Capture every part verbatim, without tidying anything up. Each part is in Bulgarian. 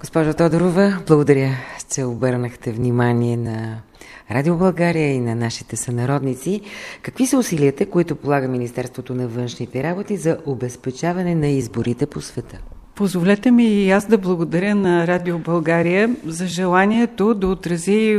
Госпожо Тодорова, благодаря, че обърнахте внимание на Радио България и на нашите сънародници. Какви са усилията, които полага Министерството на външните работи за обезпечаване на изборите по света? Позволете ми и аз да благодаря на Радио България за желанието да отрази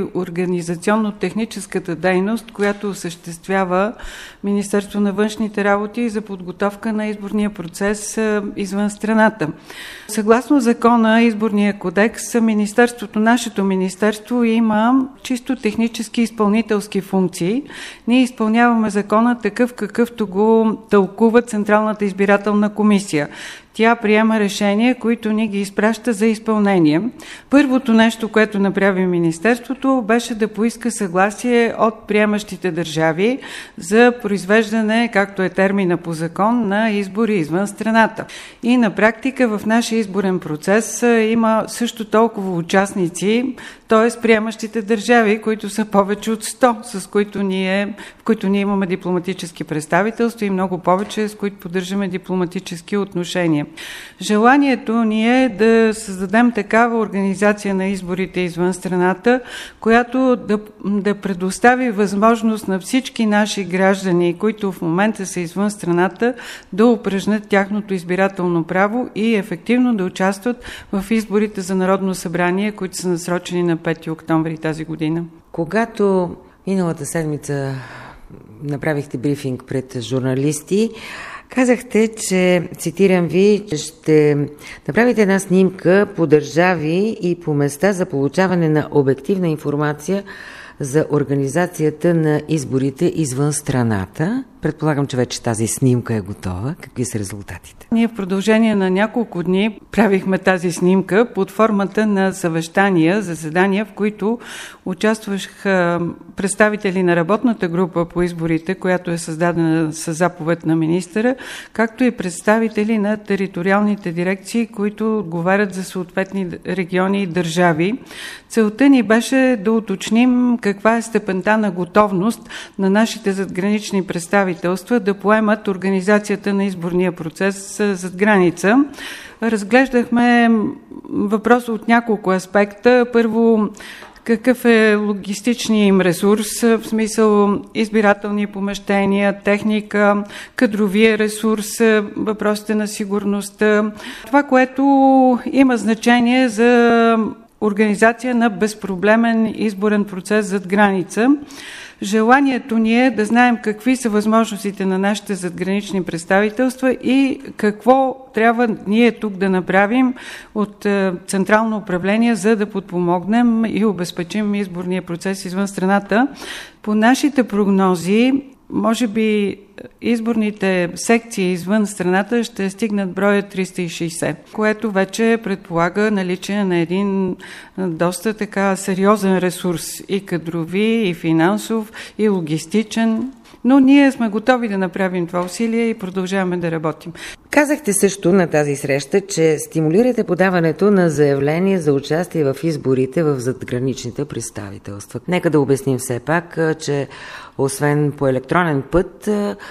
организационно-техническата дейност, която осъществява Министерство на външните работи за подготовка на изборния процес извън страната. Съгласно закона, изборния кодекс, Министерството, нашето министерство има чисто технически изпълнителски функции. Ние изпълняваме закона такъв, какъвто го тълкува Централната избирателна комисия. Тя приема решения, които ни ги изпраща за изпълнение. Първото нещо, което направи Министерството, беше да поиска съгласие от приемащите държави за произвеждане, както е термина по закон, на избори извън страната. И на практика в нашия изборен процес има също толкова участници, т.е. приемащите държави, които са повече от сто, с които ние, в които ние имаме дипломатически представителства и много повече, с които поддържаме дипломатически отношения. Желанието ни е да създадем такава организация на изборите извън страната, която да, да предостави възможност на всички наши граждани, които в момента са извън страната, да упражнят тяхното избирателно право и ефективно да участват в изборите за Народно събрание, които са насрочени на пети октомври тази година. Когато миналата седмица направихте брифинг пред журналисти, казахте, че, цитирам ви, че ще направите една снимка по държави и по места за получаване на обективна информация за организацията на изборите извън страната. Предполагам, че вече тази снимка е готова. Какви са резултатите? Ние в продължение на няколко дни правихме тази снимка под формата на съвещания, заседания, в които участваха представители на работната група по изборите, която е създадена с заповед на министъра, както и представители на териториалните дирекции, които отговарят за съответни региони и държави. Целта ни беше да уточним каква е степента на готовност на нашите задгранични представители да поемат организацията на изборния процес зад граница. Разглеждахме въпроса от няколко аспекта. Първо, какъв е логистичният им ресурс, в смисъл избирателни помещения, техника, кадровия ресурс, въпросите на сигурността. Това, което има значение за организация на безпроблемен изборен процес зад граница. Желанието ни е да знаем какви са възможностите на нашите задгранични представителства и какво трябва ние тук да направим от Централно управление, за да подпомогнем и обезпечим изборния процес извън страната. По нашите прогнози, може би изборните секции извън страната ще стигнат броя триста и шейсет, което вече предполага наличие на един доста така сериозен ресурс и кадрови, и финансов, и логистичен. Но ние сме готови да направим това усилие и продължаваме да работим. Казахте също на тази среща, че стимулирате подаването на заявление за участие в изборите в задграничните представителства. Нека да обясним все пак, че освен по електронен път,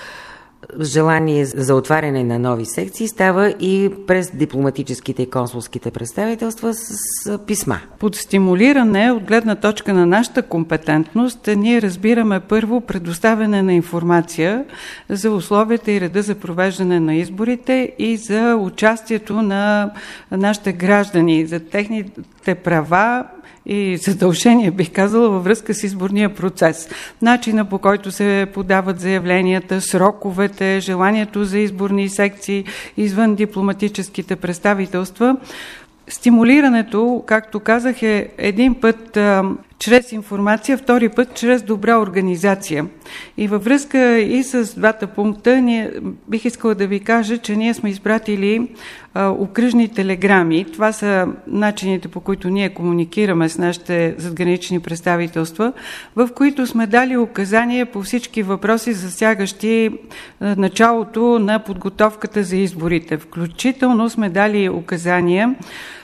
желание за отваряне на нови секции става и през дипломатическите и консулските представителства с писма. Под стимулиране, от гледна точка на нашата компетентност, ние разбираме първо предоставяне на информация за условията и реда за провеждане на изборите и за участието на нашите граждани, за техните права и задължения, бих казала, във връзка с изборния процес. Начина, по който се подават заявленията, сроковете, желанието за изборни секции извън дипломатическите представителства. Стимулирането, както казах, е един път а, чрез информация, втори път чрез добра организация. И във връзка и с двата пункта, ние, бих искала да ви кажа, че ние сме изпратили а, окръжни телеграми. Това са начините, по които ние комуникираме с нашите задгранични представителства, в които сме дали указания по всички въпроси, засягащи а, началото на подготовката за изборите. Включително сме дали указания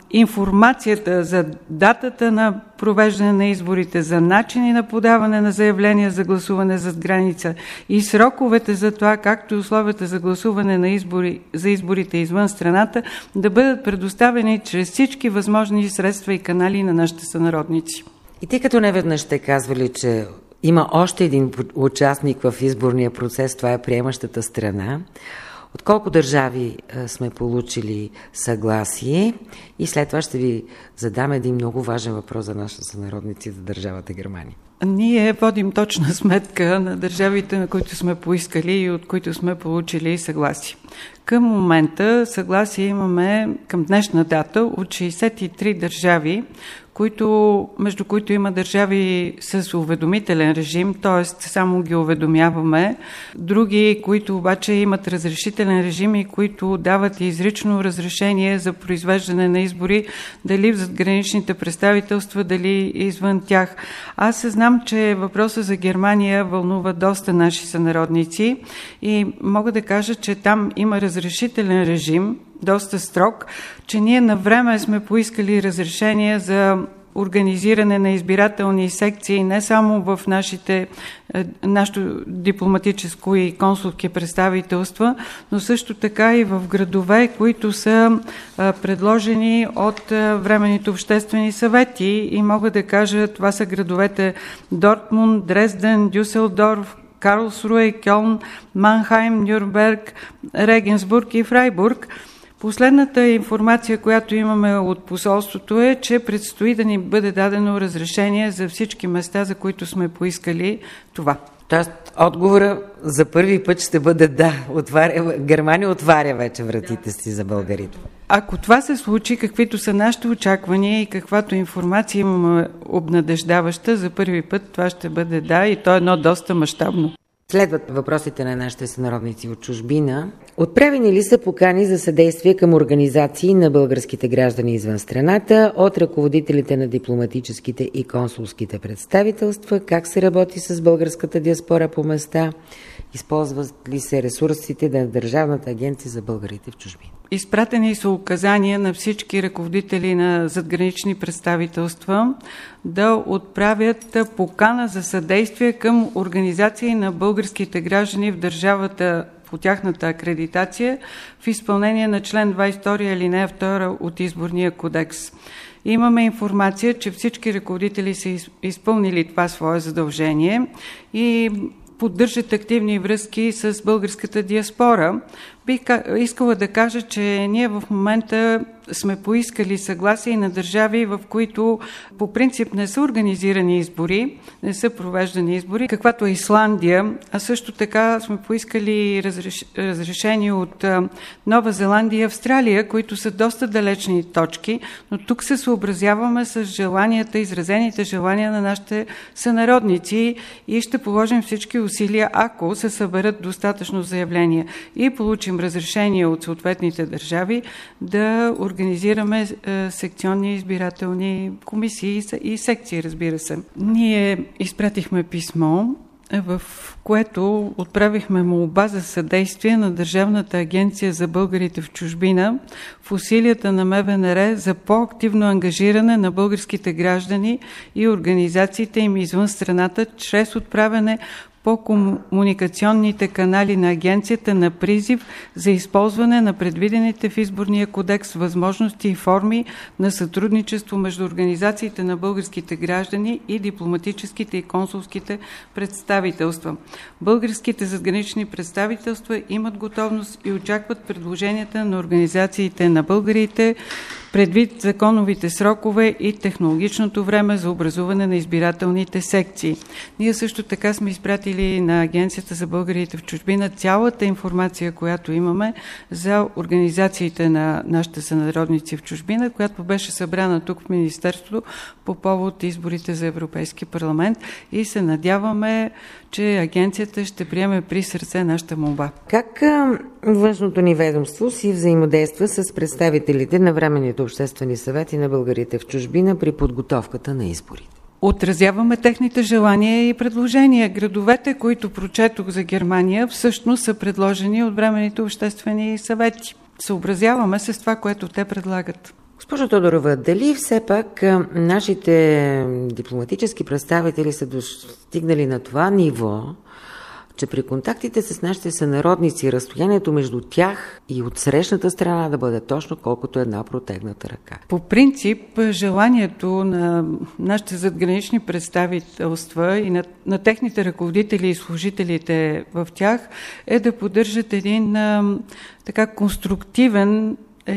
информацията за датата на провеждане на изборите, за начини на подаване на заявления за гласуване зад граница и сроковете за това, както и условията за гласуване на избори, за изборите извън страната, да бъдат предоставени чрез всички възможни средства и канали на нашите сънародници. И тъй като неведнъж сте казвали, че има още един участник в изборния процес, това е приемащата страна, от колко държави а, сме получили съгласие, и след това ще ви задам един много важен въпрос за нашите сънародници за държавата Германия. Ние водим точна сметка на държавите, на които сме поискали и от които сме получили съгласие. Към момента съгласие имаме към днешна дата от шейсет и три държави, които, между които има държави с уведомителен режим, т.е. само ги уведомяваме. Други, които обаче имат разрешителен режим и които дават изрично разрешение за произвеждане на избори, дали в задграничните представителства, дали извън тях. Аз знам, че въпросът за Германия вълнува доста наши сънародници и мога да кажа, че там има разрешителен режим, доста строг, че ние на време сме поискали разрешение за организиране на избирателни секции не само в нашите, нашето дипломатическо и консулски представителства, но също така и в градове, които са предложени от временните обществени съвети. И мога да кажа, това са градовете Дортмунд, Дрезден, Дюселдорф, Карлсруе, Кьолн, Манхайм, Нюрнберг, Регенсбург и Фрайбург. Последната информация, която имаме от посолството, е, че предстои да ни бъде дадено разрешение за всички места, за които сме поискали това. Тоест, отговора за първи път ще бъде да. Отваря, Германия отваря вече вратите си за българите. Ако това се случи, каквито са нашите очаквания и каквато информация имаме обнадеждаваща, за първи път това ще бъде да, и то е едно доста мащабно. Следват въпросите на нашите сънародници от чужбина. Отправени ли са покани за съдействие към организации на българските граждани извън страната от ръководителите на дипломатическите и консулските представителства? Как се работи с българската диаспора по места? Използват ли се ресурсите на Държавната агенция за българите в чужбина? Изпратени са указания на всички ръководители на задгранични представителства да отправят покана за съдействие към организации на българските граждани в държавата по тяхната акредитация в изпълнение на член двадесет и втори алинея втора от Изборния кодекс. Имаме информация, че всички ръководители са изпълнили това свое задължение и поддържат активни връзки с българската диаспора. Бих искала да кажа, че ние в момента сме поискали съгласие на държави, в които по принцип не са организирани избори, не са провеждани избори, каквато е Исландия, а също така сме поискали разреш... разрешение от Нова Зеландия и Австралия, които са доста далечни точки, но тук се съобразяваме с желанията, изразените желания на нашите сънародници и ще положим всички усилия, ако се съберат достатъчно заявления и получим разрешение от съответните държави, да организираме е, секционни избирателни комисии и секции, разбира се. Ние изпратихме писмо, в което отправихме молба за съдействие на Държавната агенция за българите в чужбина в усилията на М В Н Р за по-активно ангажиране на българските граждани и организациите им извън страната, чрез отправяне по комуникационните канали на агенцията на призив за използване на предвидените в Изборния кодекс възможности и форми на сътрудничество между организациите на българските граждани и дипломатическите и консулските представителства. Българските задгранични представителства имат готовност и очакват предложенията на организациите на българите, предвид законовите срокове и технологичното време за образуване на избирателните секции. Ние също така сме изпратили на Агенцията за българите в чужбина цялата информация, която имаме за организациите на нашите сънародници в чужбина, която беше събрана тук в Министерството по повод изборите за Европейски парламент и се надяваме, че агенцията ще приеме при сърце нашата молба. Как външното ни ведомство си взаимодейства с представителите на временните обществени съвети на българите в чужбина при подготовката на изборите? Отразяваме техните желания и предложения. Градовете, които прочетох за Германия, всъщност са предложени от временните обществени съвети. Съобразяваме се с това, което те предлагат. Госпожо Тодорова, дали все пак нашите дипломатически представители са достигнали на това ниво, че при контактите с нашите сънародници разстоянието между тях и от срещната страна да бъде точно колкото една протегната ръка? По принцип, желанието на нашите задгранични представителства и на, на техните ръководители и служителите в тях е да поддържат един а, така конструктивен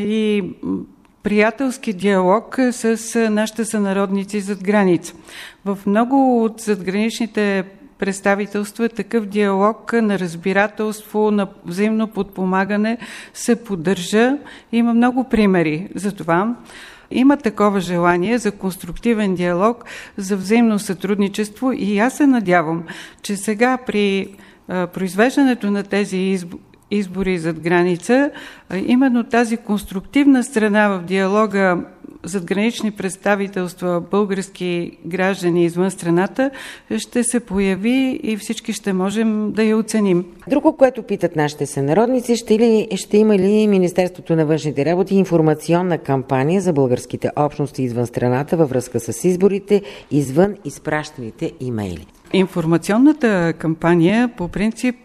и приятелски диалог с нашите сънародници зад граница. В много от задграничните представителства такъв диалог на разбирателство, на взаимно подпомагане се поддържа. Има много примери за това. Има такова желание за конструктивен диалог, за взаимно сътрудничество и аз се надявам, че сега при а, произвеждането на тези избори избори зад граница, именно тази конструктивна страна в диалога задгранични представителства, български граждани извън страната, ще се появи и всички ще можем да я оценим. Друго, което питат нашите сънародници, ще, ли, ще има ли Министерството на външните работи информационна кампания за българските общности извън страната във връзка с изборите, извън изпращаните имейли? Информационната кампания по принцип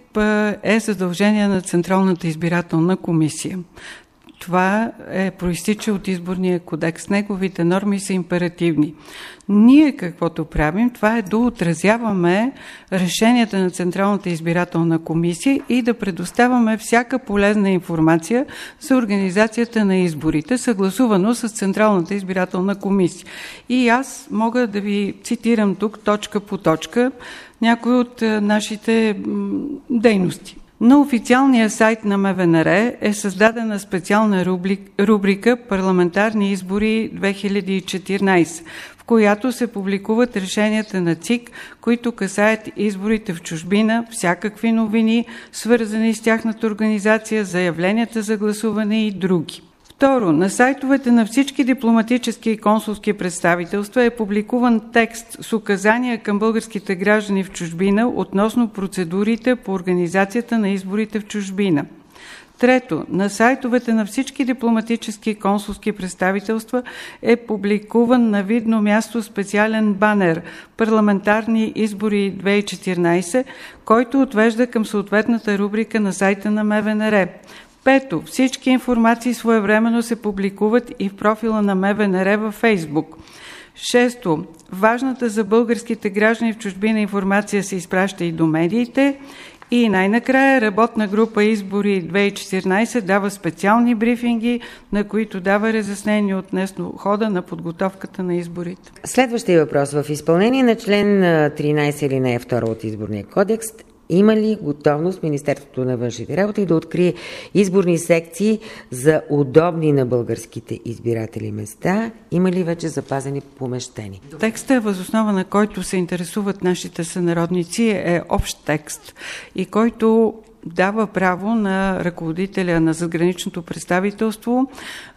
е задължение на Централната избирателна комисия. Това е проистича от изборния кодекс. Неговите норми са императивни. Ние каквото правим, това е да отразяваме решенията на Централната избирателна комисия и да предоставяме всяка полезна информация за организацията на изборите, съгласувано с Централната избирателна комисия. И аз мога да ви цитирам тук точка по точка някои от нашите дейности. На официалния сайт на МВР е създадена специална рубрика «Парламентарни избори две хиляди и четиринадесет», в която се публикуват решенията на ЦИК, които касаят изборите в чужбина, всякакви новини, свързани с тяхната организация, заявленията за гласуване и други. Второ, на сайтовете на всички дипломатически и консулски представителства е публикуван текст с указания към българските граждани в чужбина относно процедурите по организацията на изборите в чужбина. Трето, на сайтовете на всички дипломатически и консулски представителства е публикуван на видно място специален банер «Парламентарни избори две хиляди и четиринадесет», който отвежда към съответната рубрика на сайта на МВР. Пето, всички информации своевременно се публикуват и в профила на МВР във Фейсбук. Шесто, важната за българските граждани в чужбина информация се изпраща и до медиите. И най-накрая работна група Избори две хиляди и четиринадесет дава специални брифинги, на които дава разяснение относно хода на подготовката на изборите. Следващия въпрос. В изпълнение на член тринадесет алинея втора от Изборния кодекс, има ли готовност Министерството на външните работи да открие изборни секции за удобни на българските избиратели места? Има ли вече запазени помещения? Текстът, въз основа на който се интересуват нашите сънародници, е общ текст и който дава право на ръководителя на задграничното представителство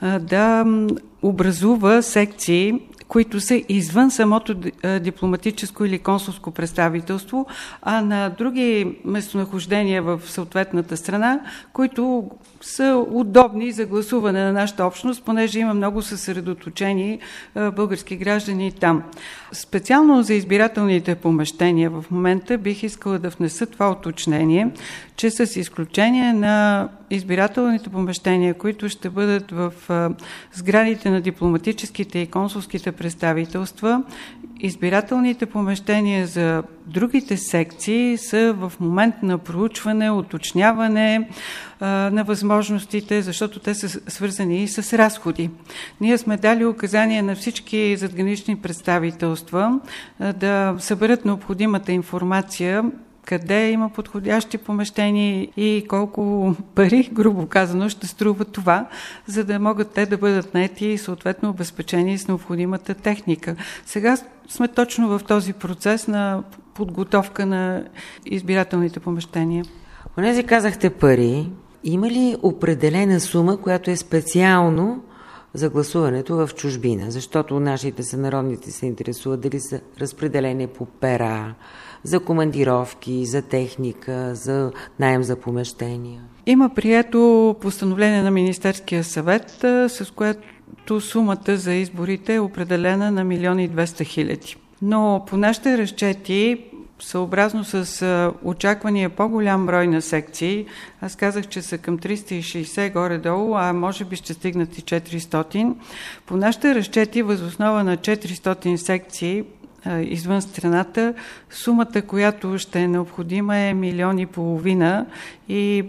да образува секции, които са извън самото дипломатическо или консулско представителство, а на други местонахождения в съответната страна, които са удобни за гласуване на нашата общност, понеже има много съсредоточени български граждани там. Специално за избирателните помещения в момента бих искала да внеса това уточнение, че с изключение на избирателните помещения, които ще бъдат в сградите на дипломатическите и консулските представителства, избирателните помещения за другите секции са в момент на проучване, уточняване а, на възможностите, защото те са свързани и с разходи. Ние сме дали указания на всички задгранични представителства а, да съберат необходимата информация, къде има подходящи помещения и колко пари, грубо казано, ще струва това, за да могат те да бъдат наети и съответно обезпечени с необходимата техника. Сега сме точно в този процес на подготовка на избирателните помещения. Понеже казахте пари, има ли определена сума, която е специално за гласуването в чужбина, защото нашите сънародници се интересуват дали са разпределени по пера, за командировки, за техника, за наем за помещения. Има прието постановление на Министерския съвет, с което сумата за изборите е определена на милион и двеста хиляди. Но по нашите разчети, съобразно с очаквания по-голям брой на секции, аз казах, че са към триста и шейсет горе-долу, а може би ще стигнат и четиристотин. По нашите разчети, въз основа на четиристотин секции извън страната, сумата, която ще е необходима, е милион и половина и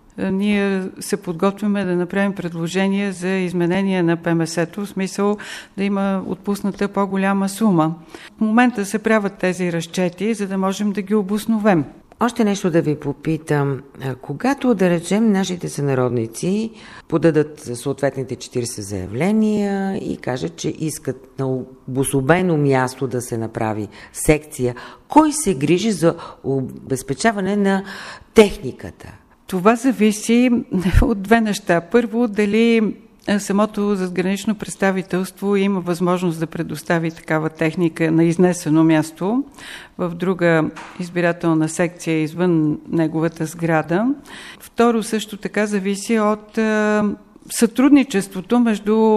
ние се подготвяме да направим предложение за изменение на П М С-то, в смисъл да има отпусната по-голяма сума. В момента се правят тези разчети, за да можем да ги обосновем. Още нещо да ви попитам. Когато, да речем, нашите сънародници подадат съответните четирийсет заявления и кажат, че искат на обособено място да се направи секция, кой се грижи за обезпечаване на техниката? Това зависи от две неща. Първо, дали самото задгранично представителство има възможност да предостави такава техника на изнесено място в друга избирателна секция извън неговата сграда. Второ, също така зависи от сътрудничеството между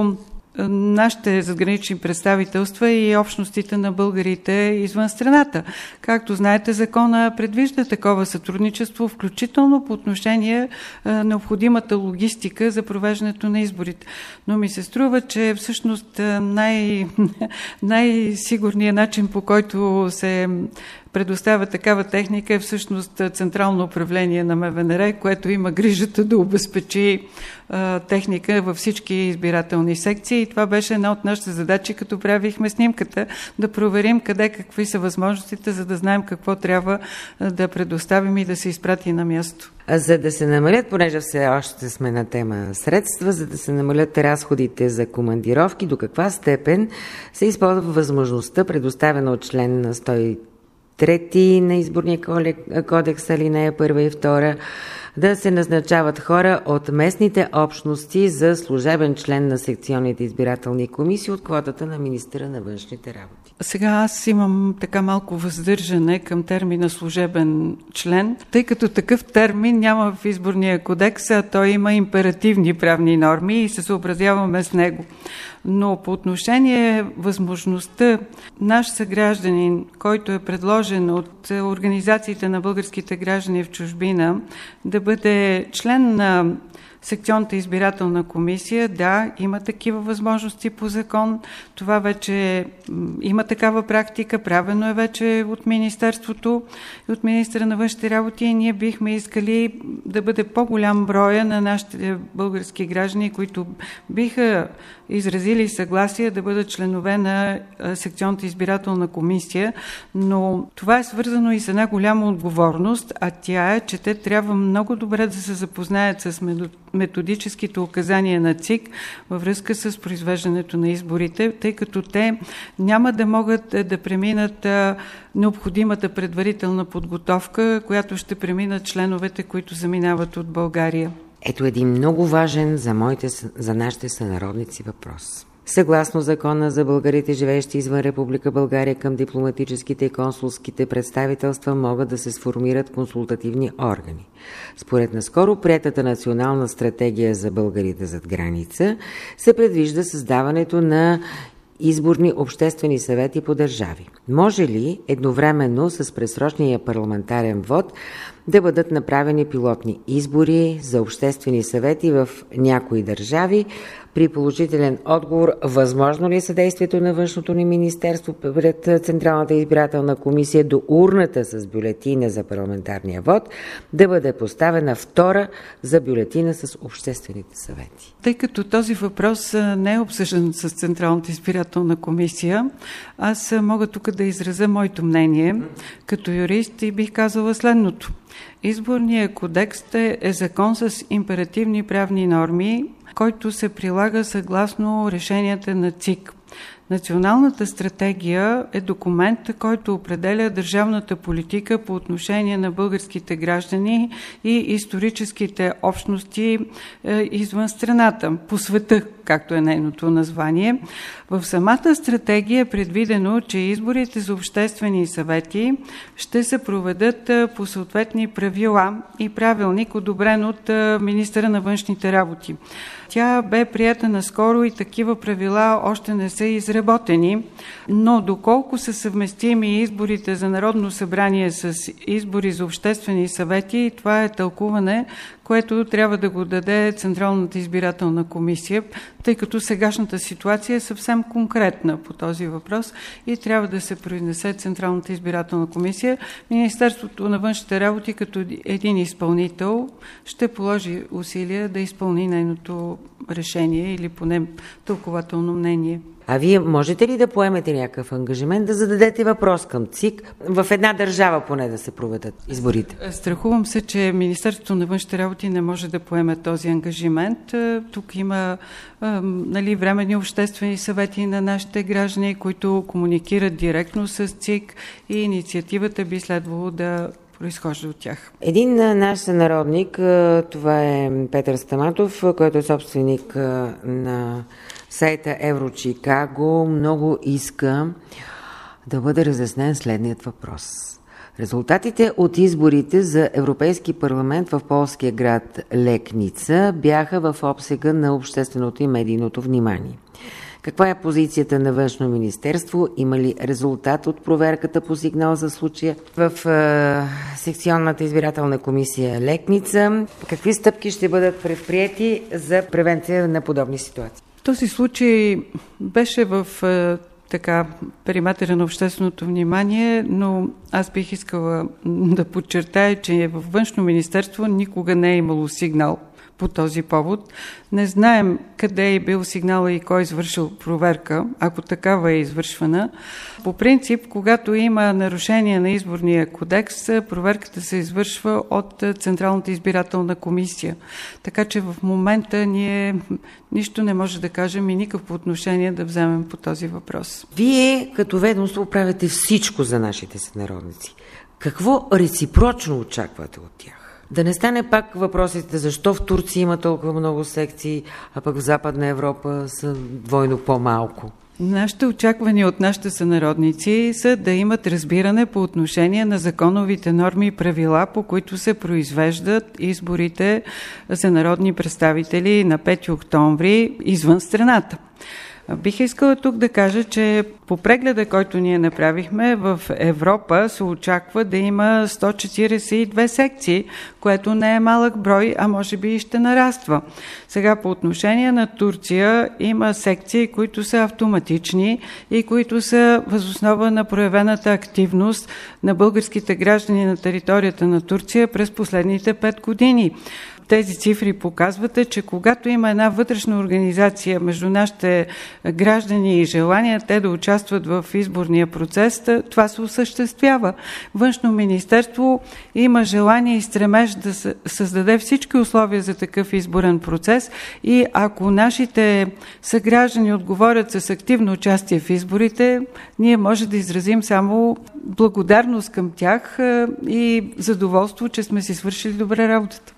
нашите задгранични представителства и общностите на българите извън страната. Както знаете, закона предвижда такова сътрудничество, включително по отношение на необходимата логистика за провеждането на изборите. Но ми се струва, че всъщност най- най-сигурният начин, по който се предоставя такава техника, е всъщност Централно управление на М В Н Р, което има грижата да обезпечи а, техника във всички избирателни секции. И това беше една от нашите задачи, като правихме снимката, да проверим къде, какви са възможностите, за да знаем какво трябва да предоставим и да се изпрати на място. За да се намалят, понеже все още сме на тема средства, за да се намалят разходите за командировки, до каква степен се използва възможността, предоставена от член на сто и трети на изборния кодекс, алинея първа и втора, да се назначават хора от местните общности за служебен член на секционните избирателни комисии от квотата на министъра на външните работи. Сега аз имам така малко въздържане към термина служебен член, тъй като такъв термин няма в изборния кодекс, а той има императивни правни норми и се съобразяваме с него. Но по отношение възможността наш съгражданин, който е предложен от организациите на българските граждани в чужбина, да бъде член на секционната избирателна комисия, да, има такива възможности по закон. Това вече има такава практика, правено е вече от Министерството и от министъра на външните работи и ние бихме искали да бъде по-голям броя на нашите български граждани, които биха изразили съгласие да бъдат членове на секционната избирателна комисия, но това е свързано и с една голяма отговорност, а тя е, че те трябва много добре да се запознаят с методическите указания на Ц И К във връзка с произвеждането на изборите, тъй като те няма да могат да преминат необходимата предварителна подготовка, която ще преминат членовете, които заминават от България. Ето един много важен за, моите, за нашите сънародници въпрос. Съгласно закона за българите, живеещи извън Република България, към дипломатическите и консулските представителства могат да се сформират консултативни органи. Според наскоро приетата национална стратегия за българите зад граница се предвижда създаването на изборни обществени съвети по държави. Може ли едновременно с предсрочния парламентарен вод да бъдат направени пилотни избори за обществени съвети в някои държави? При положителен отговор, възможно ли е съдействието на външното ни министерство пред Централната избирателна комисия до урната с бюлетина за парламентарния вод да бъде поставена втора за бюлетина с обществените съвети? Тъй като този въпрос не е обсъждан с Централната избирателна комисия, аз мога тук да изразя моето мнение като юрист и бих казала следното. Изборният кодекс е, е закон с императивни правни норми, който се прилага съгласно решенията на Ц И К. Националната стратегия е документ, който определя държавната политика по отношение на българските граждани и историческите общности е, извън страната, по света, както е нейното название. В самата стратегия е предвидено, че изборите за обществени съвети ще се проведат по съответни правила и правилник, одобрен от министъра на външните работи. Тя бе прията наскоро и такива правила още не са изработени, но доколко са съвместими изборите за Народно събрание с избори за обществени съвети, това е тълкуване, което трябва да го даде Централната избирателна комисия, тъй като сегашната ситуация е съвсем конкретна по този въпрос и трябва да се произнесе Централната избирателна комисия. Министерството на външните работи като един изпълнител ще положи усилия да изпълни нейното решение или поне тълкователно мнение. А вие можете ли да поемете някакъв ангажимент, да зададете въпрос към ЦИК, в една държава поне да се проведат изборите? Страхувам се, че Министерството на външните работи не може да поеме този ангажимент. Тук има нали, временни обществени съвети на нашите граждани, които комуникират директно с ЦИК и инициативата би следвало да произхожда от тях. Един наш сънародник, това е Петър Стаматов, който е собственик на сайта Еврочикаго, много иска да бъде разяснен следният въпрос. Резултатите от изборите за Европейски парламент в полския град Лекница бяха в обсега на общественото и медийното внимание. Каква е позицията на Външно министерство? Има ли резултат от проверката по сигнал за случая в е, секционната избирателна комисия Лекница? Какви стъпки ще бъдат предприети за превенция на подобни ситуации? Този случай беше в е, така периметъра на общественото внимание, но аз бих искала да подчертая, че във Външно министерство никога не е имало сигнал по този повод. Не знаем къде е бил сигнал и кой е извършил проверка, ако такава е извършвана. По принцип, когато има нарушение на изборния кодекс, проверката се извършва от Централната избирателна комисия. Така че в момента ние нищо не може да кажем и никакво отношение да вземем по този въпрос. Вие като ведомство правите всичко за нашите сънародници. Какво реципрочно очаквате от тях? Да не стане пак въпросите защо в Турция има толкова много секции, а пък в Западна Европа са двойно по-малко. Нашите очаквания от нашите сънародници са да имат разбиране по отношение на законовите норми и правила, по които се произвеждат изборите за народни представители на пети октомври извън страната. Бих искала тук да кажа, че по прегледа, който ние направихме, в Европа се очаква да има сто четиридесет и две секции, което не е малък брой, а може би и ще нараства. Сега по отношение на Турция има секции, които са автоматични и които са въз основа на проявената активност на българските граждани на територията на Турция през последните пет години. Тези цифри показват, че когато има една вътрешна организация между нашите граждани и желания те да участват в изборния процес, това се осъществява. Външно министерство има желание и стремеж да създаде всички условия за такъв изборен процес и ако нашите съграждани отговорят с активно участие в изборите, ние може да изразим само благодарност към тях и задоволство, че сме си свършили добре работата.